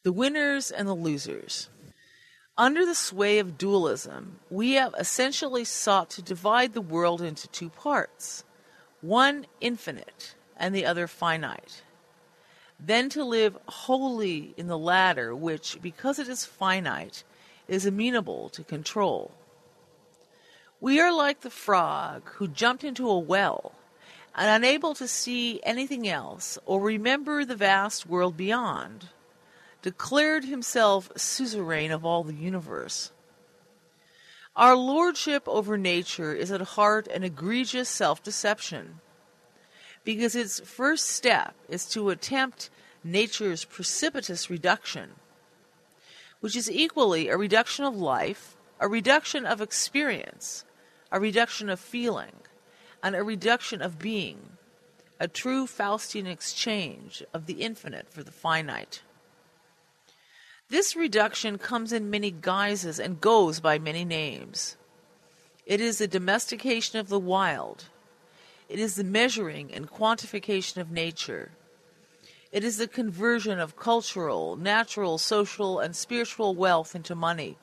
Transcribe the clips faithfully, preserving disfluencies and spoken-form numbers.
The winners and the losers. Under the sway of dualism, we have essentially sought to divide the world into two parts, one infinite and the other finite. Then to live wholly in the latter, which, because it is finite, is amenable to control. We are like the frog who jumped into a well and, unable to see anything else or remember the vast world beyond, declared himself suzerain of all the universe. Our lordship over nature is at heart an egregious self-deception, because its first step is to attempt nature's precipitous reduction, which is equally a reduction of life, a reduction of experience, a reduction of feeling, and a reduction of being, a true Faustian exchange of the infinite for the finite. This reduction comes in many guises and goes by many names. It is the domestication of the wild. It is the measuring and quantification of nature. It is the conversion of cultural, natural, social, and spiritual wealth into money.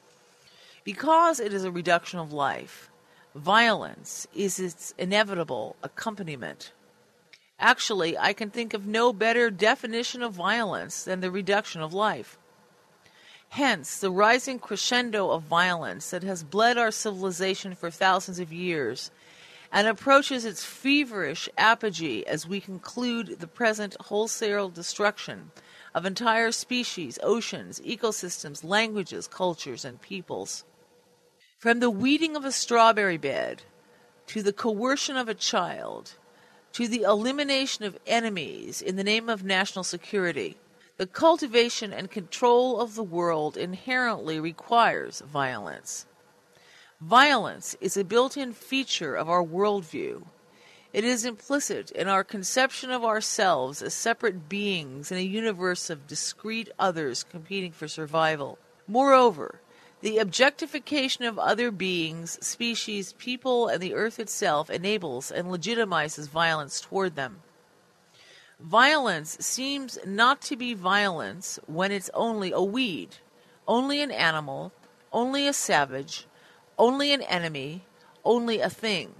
Because it is a reduction of life, violence is its inevitable accompaniment. Actually, I can think of no better definition of violence than the reduction of life. Hence, the rising crescendo of violence that has bled our civilization for thousands of years and approaches its feverish apogee as we conclude the present wholesale destruction of entire species, oceans, ecosystems, languages, cultures, and peoples. From the weeding of a strawberry bed, to the coercion of a child, to the elimination of enemies in the name of national security, the cultivation and control of the world inherently requires violence. Violence is a built-in feature of our worldview. It is implicit in our conception of ourselves as separate beings in a universe of discrete others competing for survival. Moreover, the objectification of other beings, species, people, and the earth itself enables and legitimizes violence toward them. Violence seems not to be violence when it's only a weed, only an animal, only a savage, only an enemy, only a thing.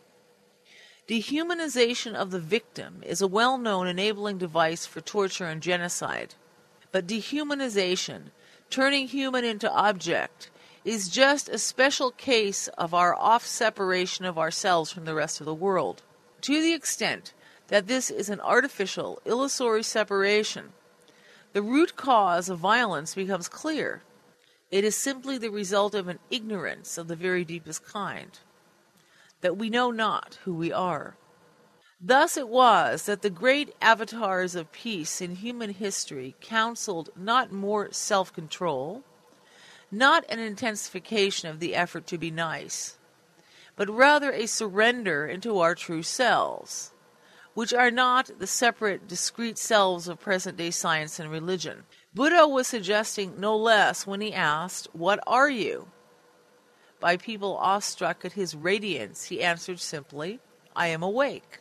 Dehumanization of the victim is a well-known enabling device for torture and genocide. But dehumanization, turning human into object, is just a special case of our off-separation of ourselves from the rest of the world. To the extent that this is an artificial, illusory separation, the root cause of violence becomes clear. It is simply the result of an ignorance of the very deepest kind, that we know not who we are. Thus it was that the great avatars of peace in human history counseled not more self-control, not an intensification of the effort to be nice, but rather a surrender into our true selves, which are not the separate, discrete selves of present-day science and religion. Buddha was suggesting no less when he asked, "What are you?" By people awestruck at his radiance, he answered simply, "I am awake."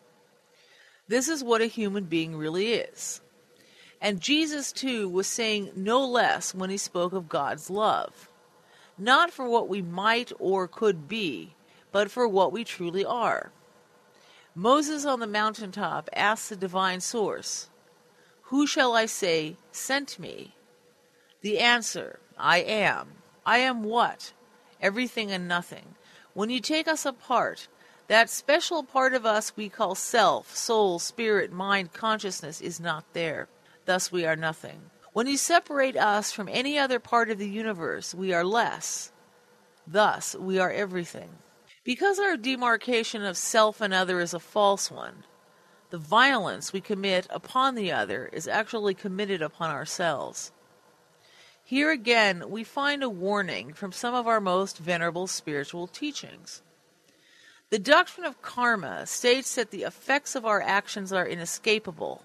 This is what a human being really is. And Jesus, too, was saying no less when he spoke of God's love, not for what we might or could be, but for what we truly are. Moses on the mountaintop asked the divine source, "Who shall I say sent me?" The answer, "I am." I am what? Everything and nothing. When you take us apart, that special part of us we call self, soul, spirit, mind, consciousness is not there. Thus we are nothing. When you separate us from any other part of the universe, we are less. Thus we are everything. Because our demarcation of self and other is a false one, the violence we commit upon the other is actually committed upon ourselves. Here again we find a warning from some of our most venerable spiritual teachings. The doctrine of karma states that the effects of our actions are inescapable,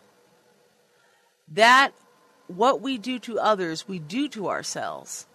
that what we do to others we do to ourselves.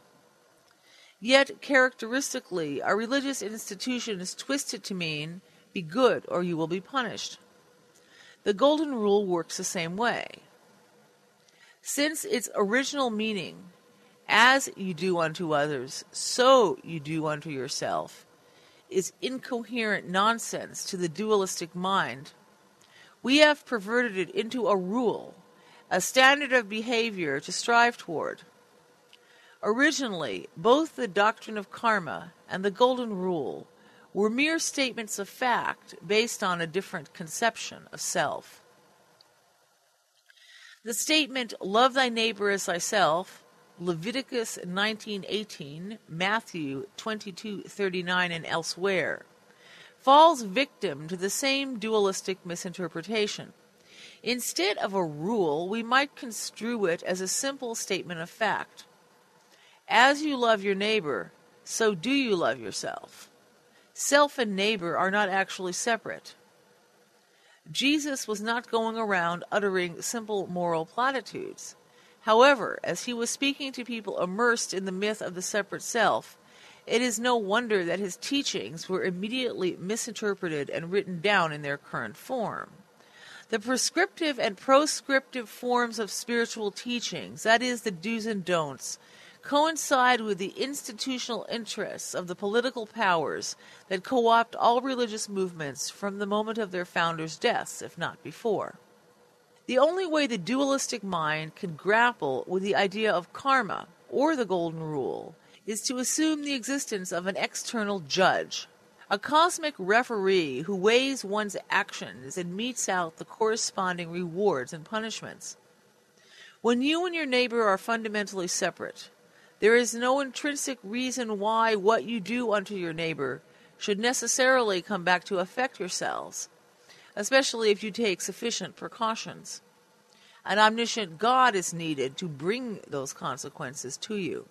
Yet, characteristically, our religious institution is twisted to mean, be good or you will be punished. The Golden Rule works the same way. Since its original meaning, as you do unto others, so you do unto yourself, is incoherent nonsense to the dualistic mind, we have perverted it into a rule, a standard of behavior to strive toward. Originally, both the doctrine of karma and the golden rule were mere statements of fact based on a different conception of self. The statement, love thy neighbor as thyself, Leviticus nineteen eighteen, Matthew twenty-two thirty-nine, and elsewhere, falls victim to the same dualistic misinterpretation. Instead of a rule, we might construe it as a simple statement of fact. As you love your neighbor, so do you love yourself. Self and neighbor are not actually separate. Jesus was not going around uttering simple moral platitudes. However, as he was speaking to people immersed in the myth of the separate self, it is no wonder that his teachings were immediately misinterpreted and written down in their current form. The prescriptive and proscriptive forms of spiritual teachings, that is, the do's and don'ts, coincide with the institutional interests of the political powers that co-opt all religious movements from the moment of their founders' deaths, if not before. The only way the dualistic mind can grapple with the idea of karma, or the golden rule, is to assume the existence of an external judge, a cosmic referee who weighs one's actions and metes out the corresponding rewards and punishments. When you and your neighbor are fundamentally separate, there is no intrinsic reason why what you do unto your neighbor should necessarily come back to affect yourselves, especially if you take sufficient precautions. An omniscient God is needed to bring those consequences to you.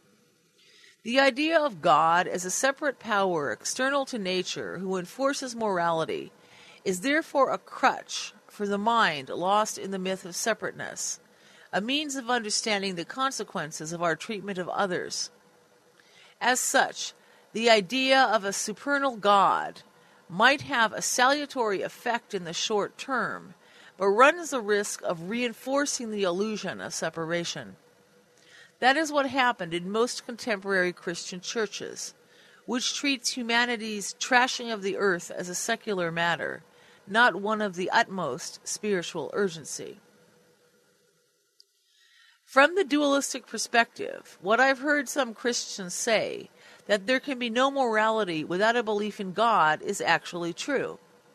The idea of God as a separate power external to nature who enforces morality is therefore a crutch for the mind lost in the myth of separateness, a means of understanding the consequences of our treatment of others. As such, the idea of a supernal God might have a salutary effect in the short term, but runs the risk of reinforcing the illusion of separation. That is what happened in most contemporary Christian churches, which treats humanity's trashing of the earth as a secular matter, not one of the utmost spiritual urgency. From the dualistic perspective, what I've heard some Christians say, that there can be no morality without a belief in God, is actually true.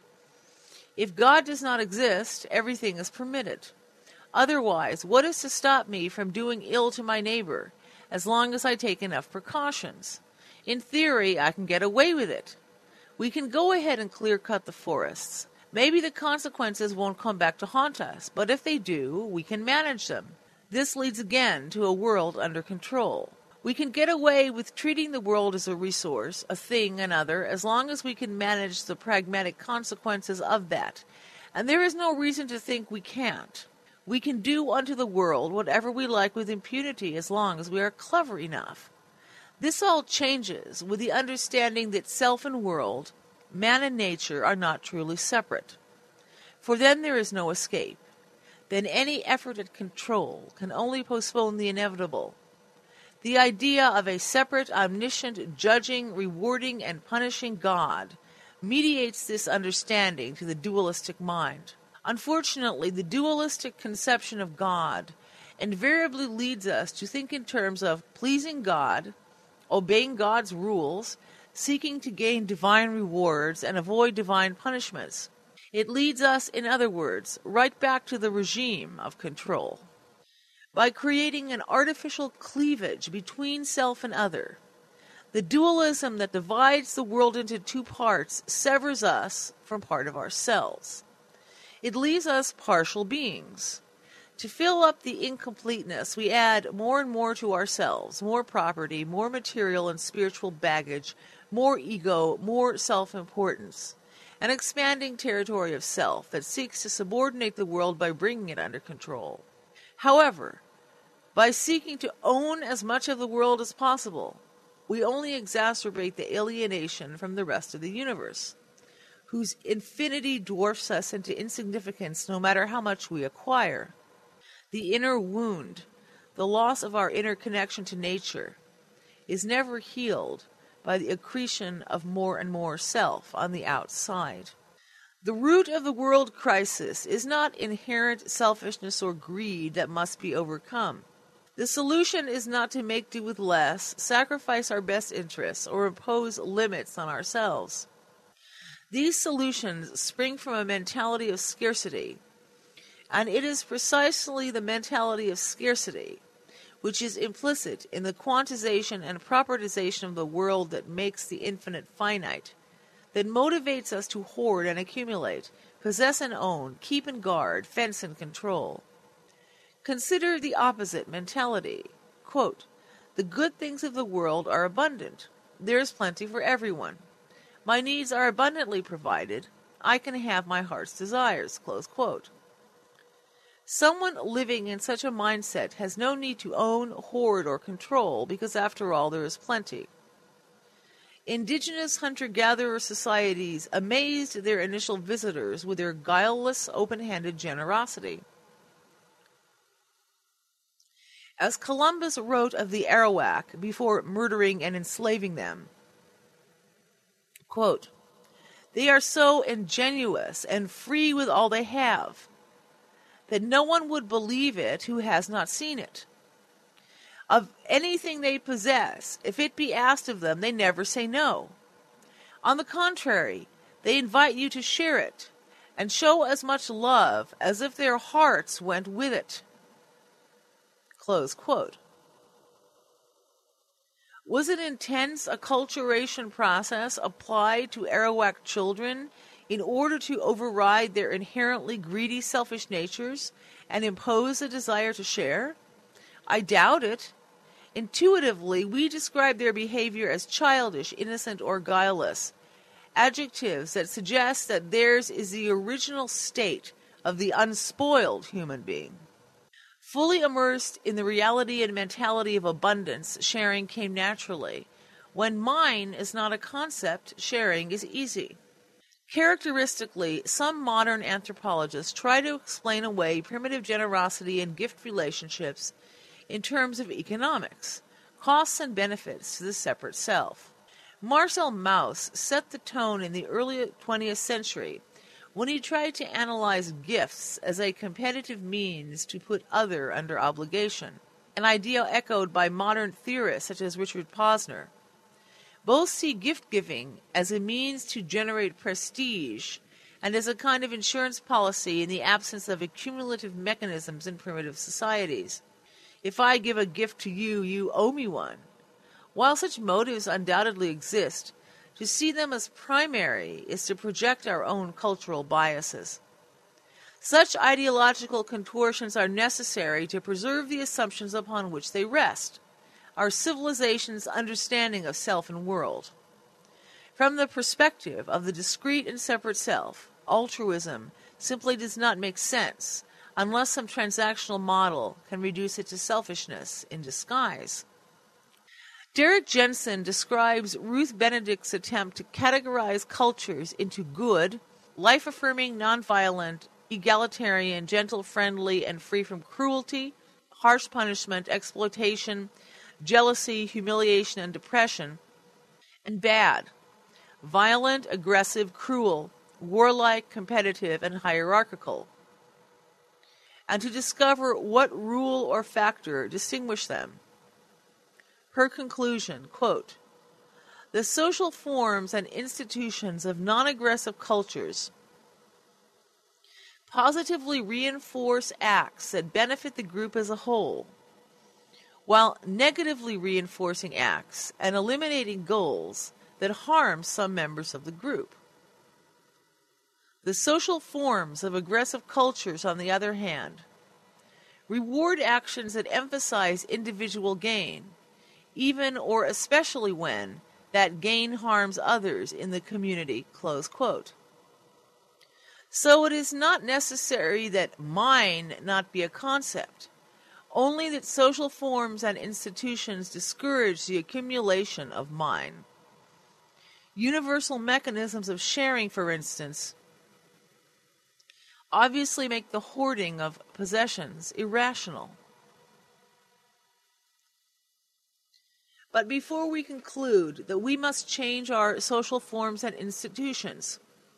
If God does not exist, everything is permitted. Otherwise, what is to stop me from doing ill to my neighbor, as long as I take enough precautions? In theory, I can get away with it. We can go ahead and clear-cut the forests. Maybe the consequences won't come back to haunt us, but if they do, we can manage them. This leads again to a world under control. We can get away with treating the world as a resource, a thing, another, as long as we can manage the pragmatic consequences of that. And there is no reason to think we can't. We can do unto the world whatever we like with impunity as long as we are clever enough. This all changes with the understanding that self and world, man and nature, are not truly separate. For then there is no escape. Then any effort at control can only postpone the inevitable. The idea of a separate, omniscient, judging, rewarding, and punishing God mediates this understanding to the dualistic mind. Unfortunately, the dualistic conception of God invariably leads us to think in terms of pleasing God, obeying God's rules, seeking to gain divine rewards, and avoid divine punishments. It leads us, in other words, right back to the regime of control. By creating an artificial cleavage between self and other, the dualism that divides the world into two parts severs us from part of ourselves. It leaves us partial beings. To fill up the incompleteness, we add more and more to ourselves, more property, more material and spiritual baggage, more ego, more self-importance. An expanding territory of self that seeks to subordinate the world by bringing it under control. However, by seeking to own as much of the world as possible, we only exacerbate the alienation from the rest of the universe, whose infinity dwarfs us into insignificance no matter how much we acquire. The inner wound, the loss of our inner connection to nature, is never healed by the accretion of more and more self on the outside. The root of the world crisis is not inherent selfishness or greed that must be overcome. The solution is not to make do with less, sacrifice our best interests, or impose limits on ourselves. These solutions spring from a mentality of scarcity, and it is precisely the mentality of scarcity, which is implicit in the quantization and propertization of the world that makes the infinite finite, that motivates us to hoard and accumulate, possess and own, keep and guard, fence and control. Consider the opposite mentality. Quote, "The good things of the world are abundant. There is plenty for everyone. My needs are abundantly provided. I can have my heart's desires." Close quote. Someone living in such a mindset has no need to own, hoard, or control, because after all there is plenty. Indigenous hunter-gatherer societies amazed their initial visitors with their guileless, open-handed generosity. As Columbus wrote of the Arawak before murdering and enslaving them, quote, "They are so ingenuous and free with all they have that no one would believe it who has not seen it. Of anything they possess, if it be asked of them, they never say no. On the contrary, they invite you to share it, and show as much love as if their hearts went with it." Close quote. Was an intense acculturation process applied to Arawak children in order to override their inherently greedy, selfish natures and impose a desire to share? I doubt it. Intuitively, we describe their behavior as childish, innocent, or guileless, adjectives that suggest that theirs is the original state of the unspoiled human being. Fully immersed in the reality and mentality of abundance, sharing came naturally. When mine is not a concept, sharing is easy. Characteristically, some modern anthropologists try to explain away primitive generosity and gift relationships in terms of economics, costs and benefits to the separate self. Marcel Mauss set the tone in the early twentieth century when he tried to analyze gifts as a competitive means to put other under obligation, an idea echoed by modern theorists such as Richard Posner. Both see gift-giving as a means to generate prestige and as a kind of insurance policy in the absence of accumulative mechanisms in primitive societies. If I give a gift to you, you owe me one. While such motives undoubtedly exist, to see them as primary is to project our own cultural biases. Such ideological contortions are necessary to preserve the assumptions upon which they rest, our civilization's understanding of self and world. From the perspective of the discrete and separate self, altruism simply does not make sense unless some transactional model can reduce it to selfishness in disguise. Derrick Jensen describes Ruth Benedict's attempt to categorize cultures into good, life-affirming, nonviolent, egalitarian, gentle, friendly, and free from cruelty, harsh punishment, exploitation, jealousy, humiliation, and depression, and bad, violent, aggressive, cruel, warlike, competitive, and hierarchical, and to discover what rule or factor distinguish them. Her conclusion, quote, "The social forms and institutions of non-aggressive cultures positively reinforce acts that benefit the group as a whole, while negatively reinforcing acts and eliminating goals that harm some members of the group. The social forms of aggressive cultures, on the other hand, reward actions that emphasize individual gain, even or especially when that gain harms others in the community," close quote. So it is not necessary that mine not be a concept, only that social forms and institutions discourage the accumulation of mine. Universal mechanisms of sharing, for instance, obviously make the hoarding of possessions irrational. But before we conclude that we must change our social forms and institutions,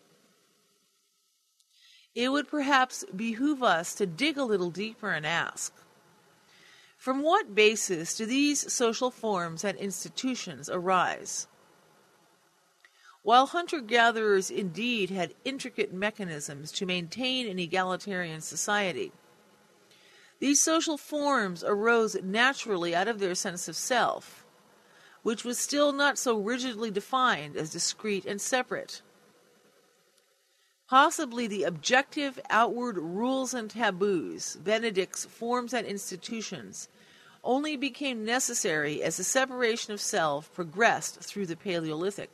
it would perhaps behoove us to dig a little deeper and ask, from what basis do these social forms and institutions arise? While hunter-gatherers indeed had intricate mechanisms to maintain an egalitarian society, these social forms arose naturally out of their sense of self, which was still not so rigidly defined as discrete and separate. Possibly the objective outward rules and taboos, Benedict's forms and institutions, only became necessary as the separation of self progressed through the Paleolithic.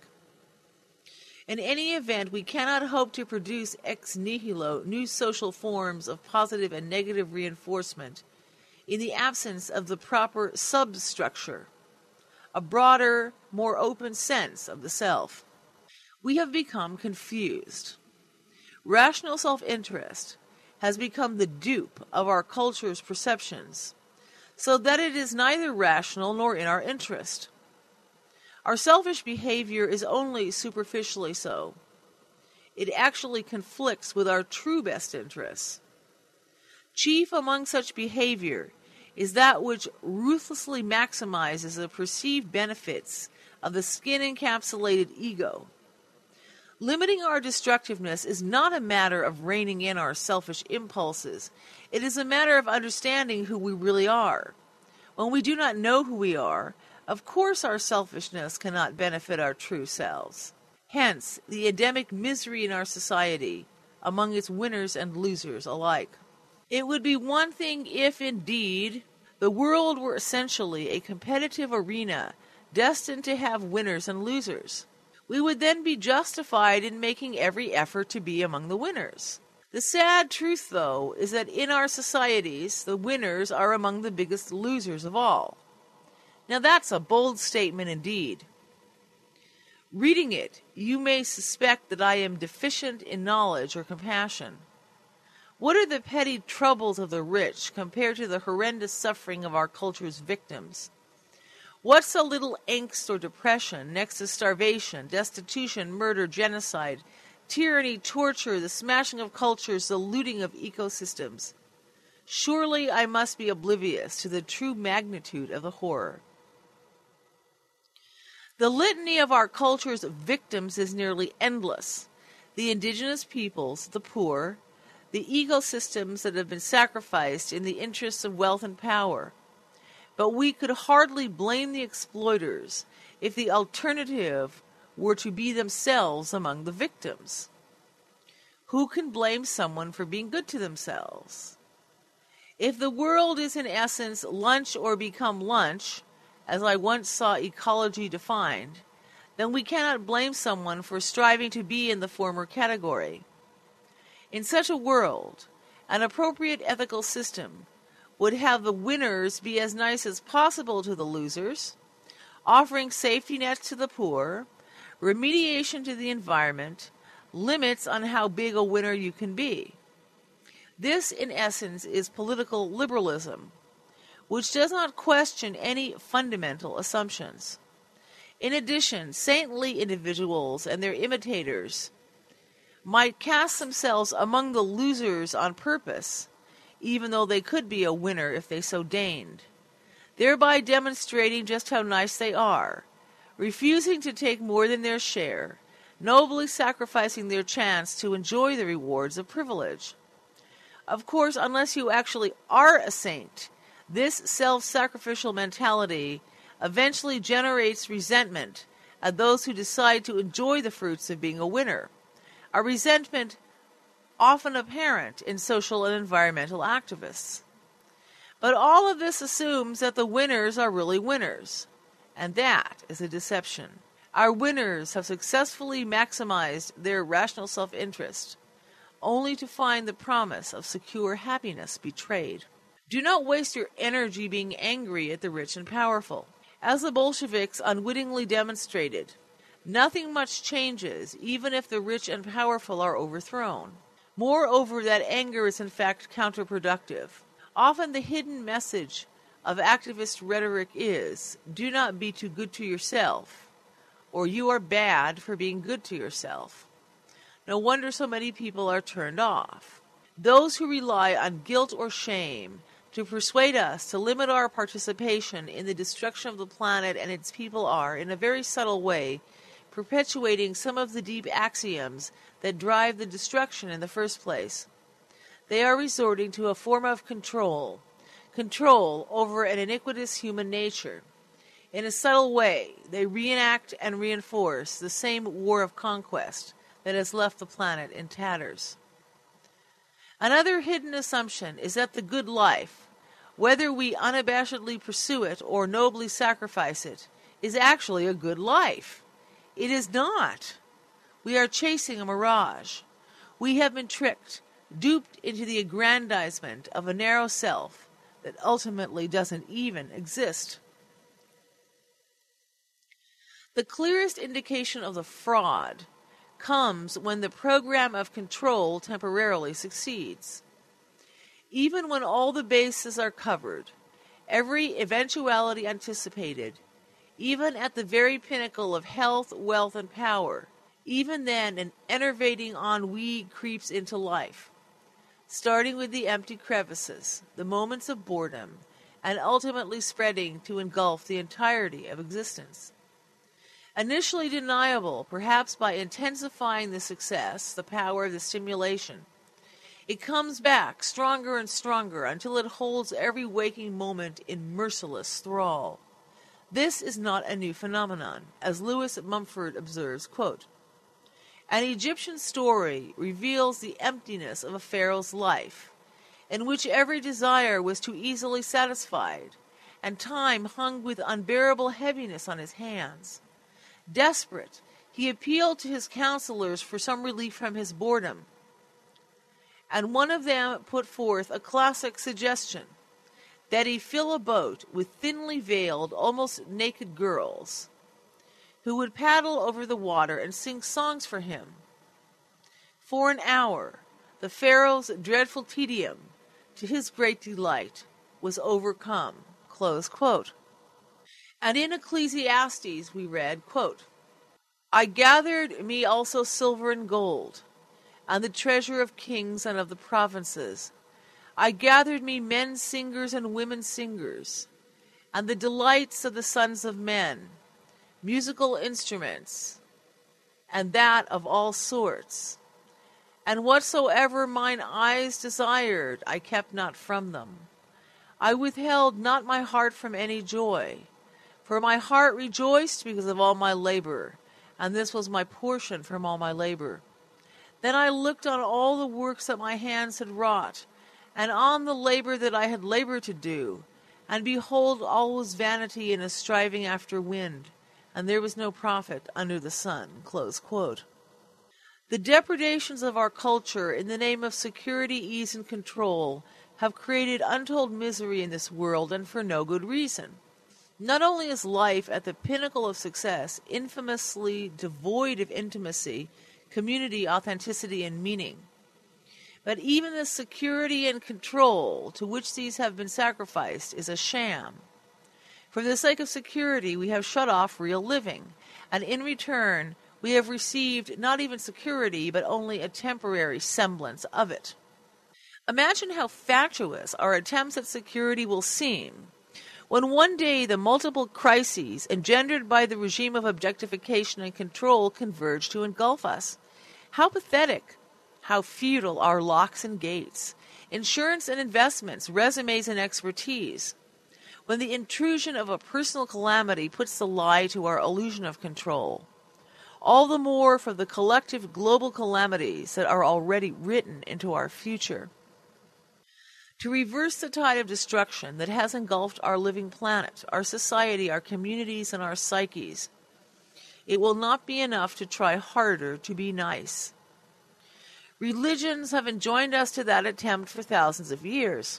In any event, we cannot hope to produce ex nihilo new social forms of positive and negative reinforcement in the absence of the proper substructure, a broader, more open sense of the self. We have become confused. Rational self-interest has become the dupe of our culture's perceptions, so that it is neither rational nor in our interest. Our selfish behavior is only superficially so. It actually conflicts with our true best interests. Chief among such behavior is that which ruthlessly maximizes the perceived benefits of the skin-encapsulated ego. Limiting our destructiveness is not a matter of reining in our selfish impulses. It is a matter of understanding who we really are. When we do not know who we are, of course our selfishness cannot benefit our true selves. Hence, the endemic misery in our society, among its winners and losers alike. It would be one thing if, indeed, the world were essentially a competitive arena destined to have winners and losers. We would then be justified in making every effort to be among the winners. The sad truth, though, is that in our societies, the winners are among the biggest losers of all. Now that's a bold statement indeed. Reading it, you may suspect that I am deficient in knowledge or compassion. What are the petty troubles of the rich compared to the horrendous suffering of our culture's victims? What's a little angst or depression next to starvation, destitution, murder, genocide, tyranny, torture, the smashing of cultures, the looting of ecosystems? Surely I must be oblivious to the true magnitude of the horror. The litany of our culture's victims is nearly endless. The indigenous peoples, the poor, the ecosystems that have been sacrificed in the interests of wealth and power. But we could hardly blame the exploiters if the alternative were to be themselves among the victims. Who can blame someone for being good to themselves? If the world is in essence lunch or become lunch, as I once saw ecology defined, then we cannot blame someone for striving to be in the former category. In such a world, an appropriate ethical system would have the winners be as nice as possible to the losers, offering safety nets to the poor, remediation to the environment, limits on how big a winner you can be. This, in essence, is political liberalism, which does not question any fundamental assumptions. In addition, saintly individuals and their imitators might cast themselves among the losers on purpose, even though they could be a winner if they so deigned, thereby demonstrating just how nice they are, refusing to take more than their share, nobly sacrificing their chance to enjoy the rewards of privilege. Of course, unless you actually are a saint, this self-sacrificial mentality eventually generates resentment at those who decide to enjoy the fruits of being a winner, a resentment often apparent in social and environmental activists. But all of this assumes that the winners are really winners, and that is a deception. Our winners have successfully maximized their rational self-interest, only to find the promise of secure happiness betrayed. Do not waste your energy being angry at the rich and powerful. As the Bolsheviks unwittingly demonstrated, nothing much changes even if the rich and powerful are overthrown. Moreover, that anger is in fact counterproductive. Often the hidden message of activist rhetoric is, do not be too good to yourself, or you are bad for being good to yourself. No wonder so many people are turned off. Those who rely on guilt or shame to persuade us to limit our participation in the destruction of the planet and its people are, in a very subtle way, perpetuating some of the deep axioms that drive the destruction in the first place. They are resorting to a form of control, control over an iniquitous human nature. In a subtle way, they reenact and reinforce the same war of conquest that has left the planet in tatters. Another hidden assumption is that the good life, whether we unabashedly pursue it or nobly sacrifice it, is actually a good life. It is not. We are chasing a mirage. We have been tricked, duped into the aggrandizement of a narrow self that ultimately doesn't even exist. The clearest indication of the fraud comes when the program of control temporarily succeeds. Even when all the bases are covered, every eventuality anticipated, even at the very pinnacle of health, wealth, and power, even then an enervating ennui creeps into life, starting with the empty crevices, the moments of boredom, and ultimately spreading to engulf the entirety of existence. Initially deniable, perhaps by intensifying the success, the power of the stimulation, it comes back stronger and stronger until it holds every waking moment in merciless thrall. This is not a new phenomenon, as Lewis Mumford observes, quote, an Egyptian story reveals the emptiness of a pharaoh's life, in which every desire was too easily satisfied, and time hung with unbearable heaviness on his hands. Desperate, he appealed to his counselors for some relief from his boredom, and one of them put forth a classic suggestion, that he fill a boat with thinly veiled, almost naked girls, who would paddle over the water and sing songs for him. For an hour, the Pharaoh's dreadful tedium, to his great delight, was overcome. Close quote. And in Ecclesiastes we read, quote, I gathered me also silver and gold, and the treasure of kings and of the provinces. I gathered me men singers and women singers, and the delights of the sons of men, musical instruments, and that of all sorts. And whatsoever mine eyes desired, I kept not from them. I withheld not my heart from any joy, for my heart rejoiced because of all my labor, and this was my portion from all my labor. Then I looked on all the works that my hands had wrought, and on the labor that I had labored to do, and behold, all was vanity and a striving after wind, and there was no profit under the sun. Close quote. The depredations of our culture in the name of security, ease, and control have created untold misery in this world, and for no good reason. Not only is life at the pinnacle of success infamously devoid of intimacy, community, authenticity, and meaning, but even the security and control to which these have been sacrificed is a sham. For the sake of security, we have shut off real living, and in return, we have received not even security, but only a temporary semblance of it. Imagine how fatuous our attempts at security will seem when one day the multiple crises engendered by the regime of objectification and control converge to engulf us. How pathetic, how futile are locks and gates, insurance and investments, resumes and expertise, when the intrusion of a personal calamity puts the lie to our illusion of control. All the more for the collective global calamities that are already written into our future. To reverse the tide of destruction that has engulfed our living planet, our society, our communities, and our psyches, it will not be enough to try harder to be nice. Religions have enjoined us to that attempt for thousands of years.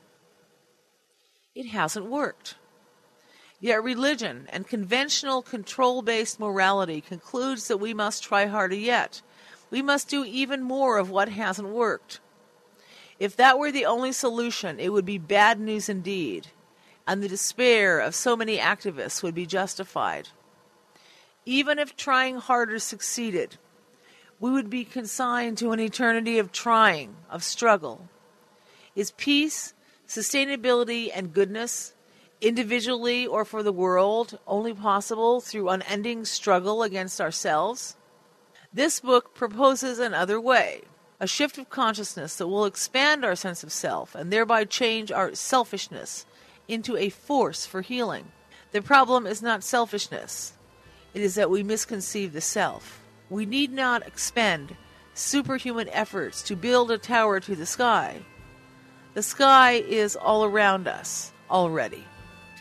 It hasn't worked. Yet religion and conventional control-based morality concludes that we must try harder yet, we must do even more of what hasn't worked. If that were the only solution, it would be bad news indeed, and the despair of so many activists would be justified. Even if trying harder succeeded, we would be consigned to an eternity of trying, of struggle. Is peace, sustainability, and goodness, individually or for the world, only possible through unending struggle against ourselves? This book proposes another way, a shift of consciousness that will expand our sense of self and thereby change our selfishness into a force for healing. The problem is not selfishness. It is that we misconceive the self. We need not expend superhuman efforts to build a tower to the sky. The sky is all around us already.